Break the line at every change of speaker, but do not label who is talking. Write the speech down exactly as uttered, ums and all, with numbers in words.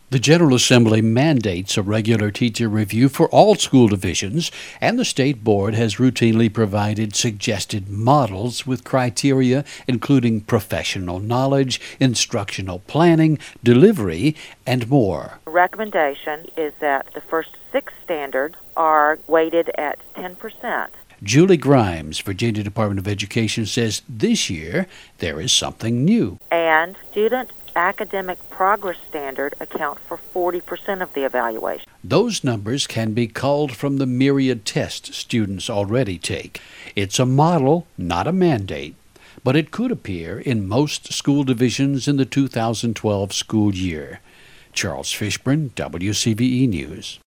The General Assembly mandates a regular teacher review for all school divisions, and the State Board has routinely provided suggested models with criteria including professional knowledge, instructional planning, delivery, and more.
The recommendation is that the first six standards are weighted at ten percent.
Julie Grimes, Virginia Department of Education, says this year there is something new.
And student academic progress standard account for forty percent of the evaluation.
Those numbers can be culled from the myriad tests students already take. It's a model, not a mandate, but it could appear in most school divisions in the two thousand twelve school year. Charles Fishburne, W C V E News.